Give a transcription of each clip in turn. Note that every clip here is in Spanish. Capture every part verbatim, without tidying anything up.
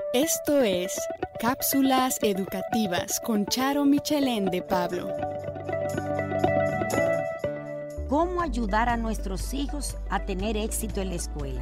Esto es Cápsulas Educativas con Charo Michelén de Pablo. ¿Cómo ayudar a nuestros hijos a tener éxito en la escuela?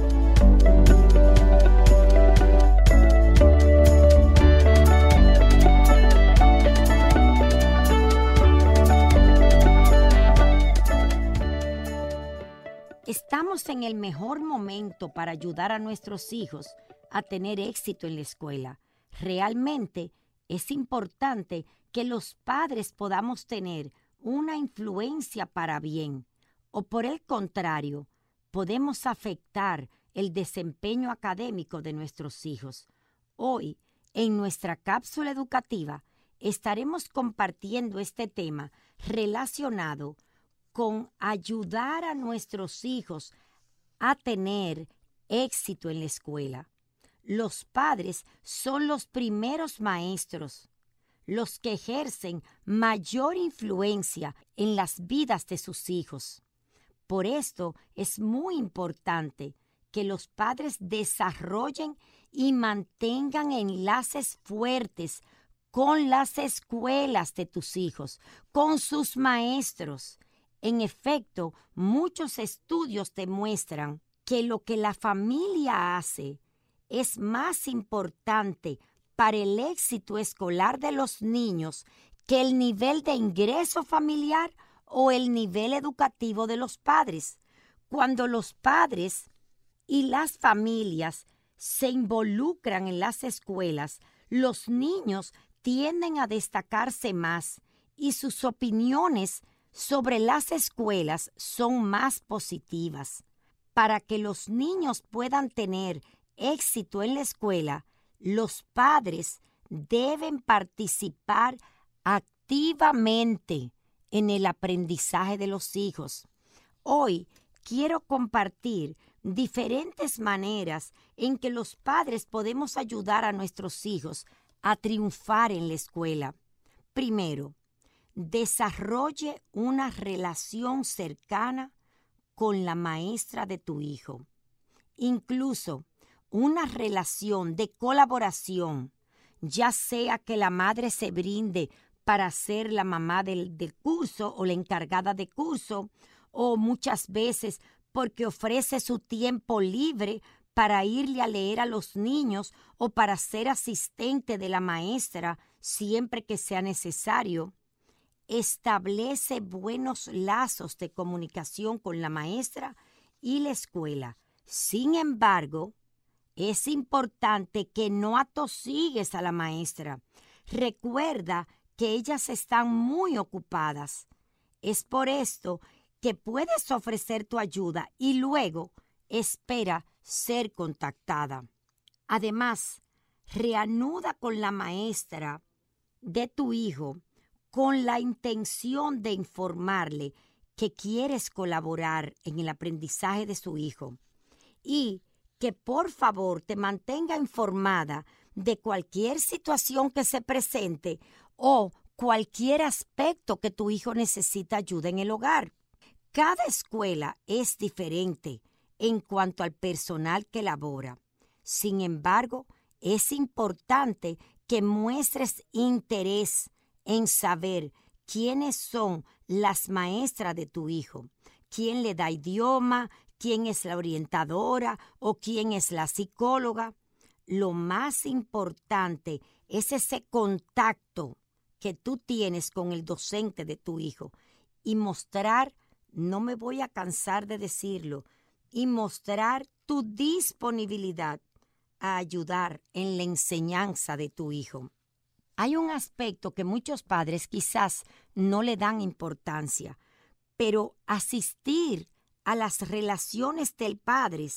Estamos en el mejor momento para ayudar a nuestros hijos a tener éxito en la escuela. Realmente es importante que los padres podamos tener una influencia para bien, o por el contrario, podemos afectar el desempeño académico de nuestros hijos. Hoy, en nuestra cápsula educativa, estaremos compartiendo este tema relacionado con ayudar a nuestros hijos a tener éxito en la escuela. Los padres son los primeros maestros, los que ejercen mayor influencia en las vidas de sus hijos. Por esto es muy importante que los padres desarrollen y mantengan enlaces fuertes con las escuelas de tus hijos, con sus maestros. En efecto, muchos estudios demuestran que lo que la familia hace es más importante para el éxito escolar de los niños que el nivel de ingreso familiar o el nivel educativo de los padres. Cuando los padres y las familias se involucran en las escuelas, los niños tienden a destacarse más y sus opiniones sobre las escuelas son más positivas. Para que los niños puedan tener éxito en la escuela, los padres deben participar activamente en el aprendizaje de los hijos. Hoy quiero compartir diferentes maneras en que los padres podemos ayudar a nuestros hijos a triunfar en la escuela. Primero, desarrolle una relación cercana con la maestra de tu hijo. Incluso una relación de colaboración, ya sea que la madre se brinde para ser la mamá del, del curso o la encargada de curso, o muchas veces porque ofrece su tiempo libre para irle a leer a los niños o para ser asistente de la maestra siempre que sea necesario. Establece buenos lazos de comunicación con la maestra y la escuela. Sin embargo, es importante que no atosigues a la maestra. Recuerda que ellas están muy ocupadas. Es por esto que puedes ofrecer tu ayuda y luego espera ser contactada. Además, reanuda con la maestra de tu hijo con la intención de informarle que quieres colaborar en el aprendizaje de su hijo y que por favor te mantenga informada de cualquier situación que se presente o cualquier aspecto que tu hijo necesita ayuda en el hogar. Cada escuela es diferente en cuanto al personal que labora. Sin embargo, es importante que muestres interés en saber quiénes son las maestras de tu hijo, quién le da idioma, quién es la orientadora o quién es la psicóloga. Lo más importante es ese contacto que tú tienes con el docente de tu hijo y mostrar, no me voy a cansar de decirlo, y mostrar tu disponibilidad a ayudar en la enseñanza de tu hijo. Hay un aspecto que muchos padres quizás no le dan importancia, pero asistir a las relaciones del padre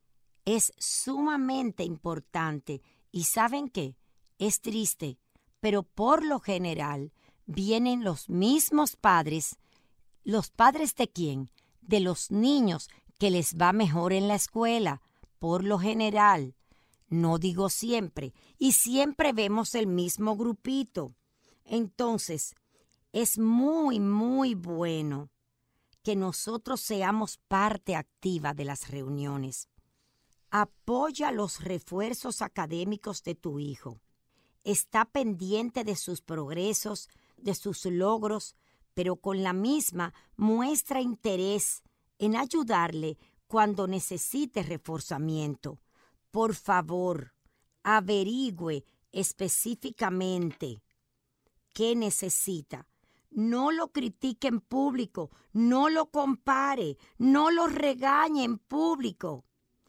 es sumamente importante. ¿Y saben qué? Es triste, pero por lo general vienen los mismos padres. ¿Los padres de quién? De los niños que les va mejor en la escuela, por lo general. No digo siempre, y siempre vemos el mismo grupito. Entonces, es muy, muy bueno que nosotros seamos parte activa de las reuniones. Apoya los refuerzos académicos de tu hijo. Está pendiente de sus progresos, de sus logros, pero con la misma muestra interés en ayudarle cuando necesite reforzamiento. Por favor, averigüe específicamente qué necesita. No lo critique en público, no lo compare, no lo regañe en público,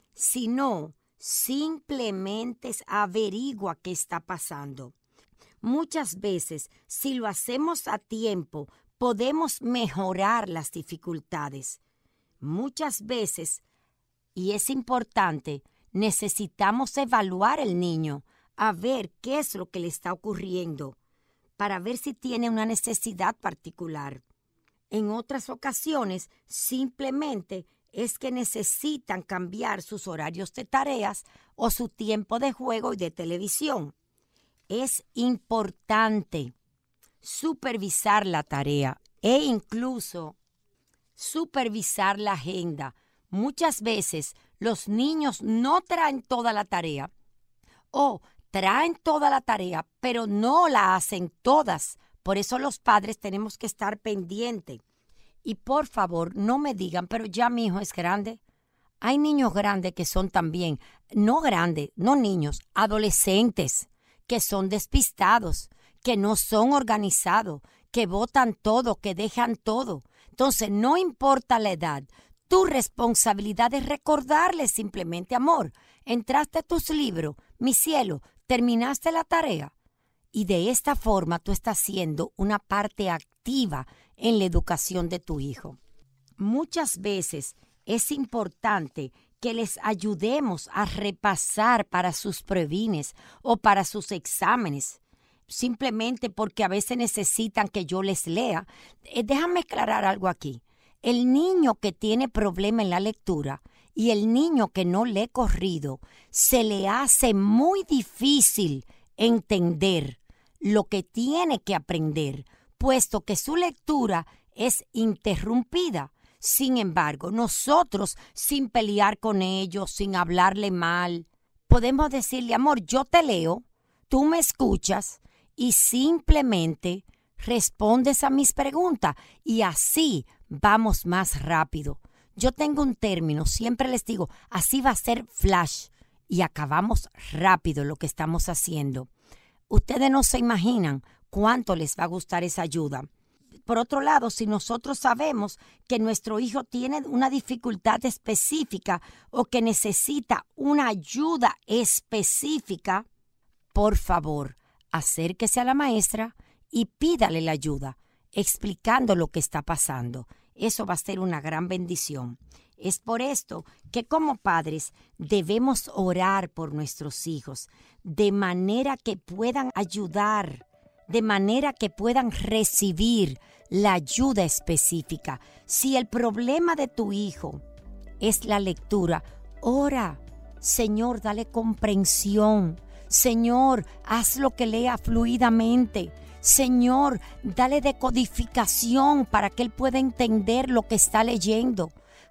sino simplemente averigua qué está pasando. Muchas veces, si lo hacemos a tiempo, podemos mejorar las dificultades. Muchas veces, y es importante, necesitamos evaluar al niño, a ver qué es lo que le está ocurriendo, para ver si tiene una necesidad particular. En otras ocasiones, simplemente es que necesitan cambiar sus horarios de tareas o su tiempo de juego y de televisión. Es importante supervisar la tarea e incluso supervisar la agenda. Muchas veces los niños no traen toda la tarea o traen toda la tarea, pero no la hacen todas. Por eso los padres tenemos que estar pendientes. Y por favor, no me digan, pero ya mi hijo es grande. Hay niños grandes que son también, no grandes, no niños, adolescentes, que son despistados, que no son organizados, que botan todo, que dejan todo. Entonces, no importa la edad, tu responsabilidad es recordarles simplemente, amor, entraste a tus libros, mi cielo, terminaste la tarea. Y de esta forma tú estás siendo una parte activa en la educación de tu hijo. Muchas veces es importante que les ayudemos a repasar para sus prevines o para sus exámenes, simplemente porque a veces necesitan que yo les lea. Eh, déjame aclarar algo aquí. El niño que tiene problema en la lectura y el niño que no lee corrido, se le hace muy difícil entender lo que tiene que aprender, puesto que su lectura es interrumpida. Sin embargo, nosotros, sin pelear con ellos, sin hablarle mal, podemos decirle, amor, yo te leo, tú me escuchas y simplemente respondes a mis preguntas y así vamos más rápido. Yo tengo un término, siempre les digo, así va a ser flash y acabamos rápido lo que estamos haciendo. Ustedes no se imaginan cuánto les va a gustar esa ayuda. Por otro lado, si nosotros sabemos que nuestro hijo tiene una dificultad específica o que necesita una ayuda específica, por favor, acérquese a la maestra y pídale la ayuda, explicando lo que está pasando. Eso va a ser una gran bendición. Es por esto que como padres debemos orar por nuestros hijos, de manera que puedan ayudar, de manera que puedan recibir la ayuda específica. Si el problema de tu hijo es la lectura, ora. Señor, dale comprensión. Señor, haz lo que lea fluidamente. Señor, dale decodificación para que él pueda entender lo que está leyendo.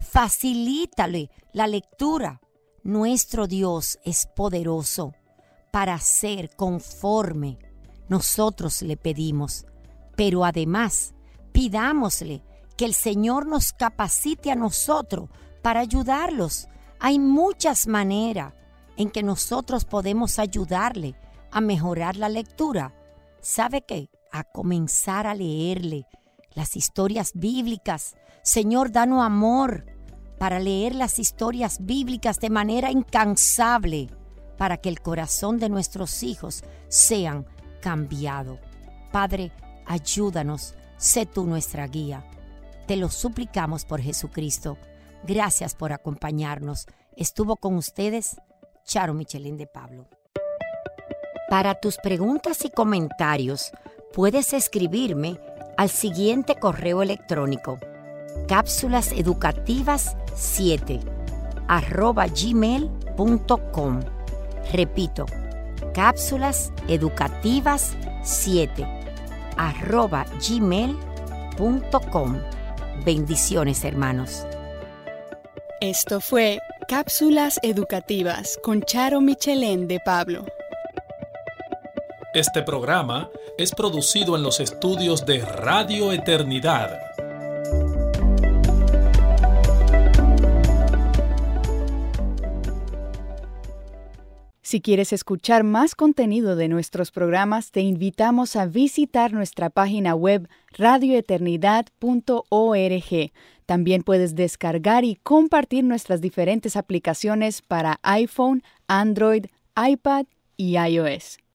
Facilítale la lectura. Nuestro Dios es poderoso para hacer conforme nosotros le pedimos. Pero además, pidámosle que el Señor nos capacite a nosotros para ayudarlos. Hay muchas maneras en que nosotros podemos ayudarle a mejorar la lectura. ¿Sabe qué? A comenzar a leerle las historias bíblicas. Señor, danos amor para leer las historias bíblicas de manera incansable para que el corazón de nuestros hijos sean cambiado. Padre, ayúdanos, sé tú nuestra guía. Te lo suplicamos por Jesucristo. Gracias por acompañarnos. Estuvo con ustedes Charo Michelén de Pablo. Para tus preguntas y comentarios, puedes escribirme al siguiente correo electrónico: cápsulas educativas siete arroba gmail punto com. Repito, cápsulas educativas siete arroba gmail punto com. Bendiciones, hermanos. Esto fue Cápsulas educativas con Charo Michelén de Pablo. Este programa es producido en los estudios de Radio Eternidad. Si quieres escuchar más contenido de nuestros programas, te invitamos a visitar nuestra página web radio eternidad punto org. También puedes descargar y compartir nuestras diferentes aplicaciones para iPhone, Android, iPad y iOS.